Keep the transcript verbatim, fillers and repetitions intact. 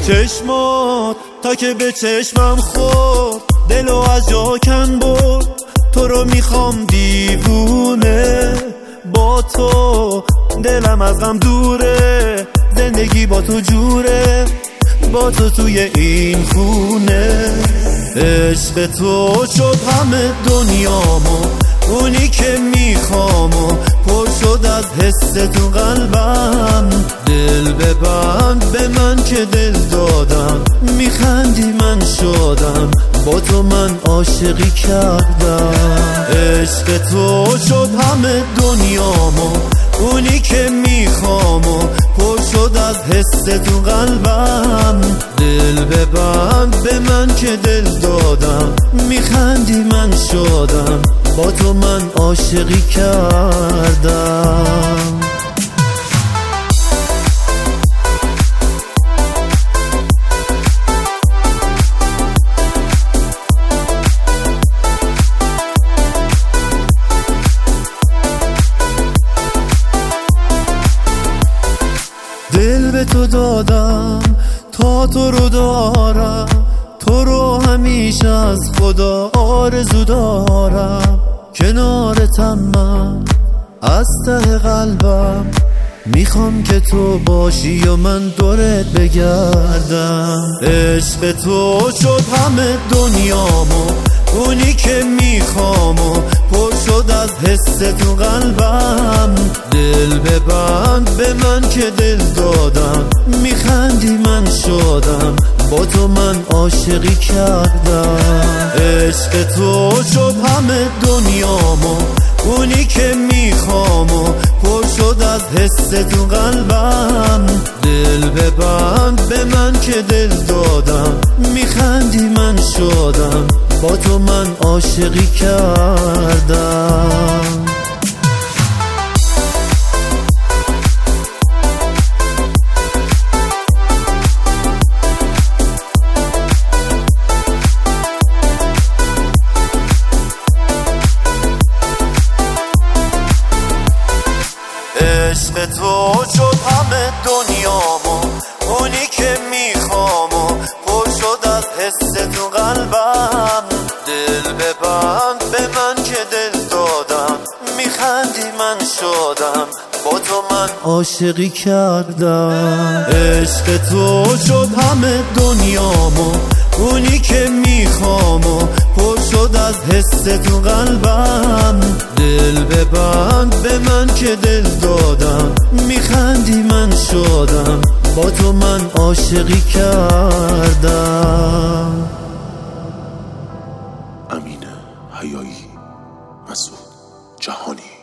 چشمات تا که به چشمم خورد، دلو از جا کن برد. تو رو میخوام دیوونه، با تو دلم از غم دوره. زندگی با تو جوره، با تو توی این خونه. عشق تو شد همه دنیامو، اونی که میخوامو پر شد از حس تو قلبم. دل ببند به من که دل دادم، میخندی من شدم، با تو من عاشقی کردم. عشق تو شد همه دنیامو، اونی که میخوامو پر شد از حس تو قلبم. دل ببند به من که دل دادم، میخندی من شدم، با تو من عاشقی کردم. دل به تو دادم تا تو رو دارم، تو رو همیشه از خدا آرزو دارم. کنارتم من از ته قلبم، میخوام که تو باشی و من دورت بگردم. عشق تو شد همه دنیامو، اونی که میخوامو پر شد از حس تو قلبم. دل ببند به من که دل دادم، میخندی من شدم، با تو من عاشقی کردم. عشق تو شد همه دنیامو، اونی که میخوامو پر شد از حس تو قلبم. دل ببند به من که دل دادم، میخندی من شدم، با تو من عاشقی کردم. عشق تو شد همه دنیامو، اونی که میخوامو پر شد از حس تو قلبم. دل ببند به من که دل دادم، میخندی من شدم، با تو من عاشقی کردم. عشق تو شد همه دنیامو، اونی که میخوامو پر شد از حس تو قلبم. دل ببند به من که دل دادم، میخندی من شدم، با تو من عاشقی کردم. امین حیایی، مسعود جهانی.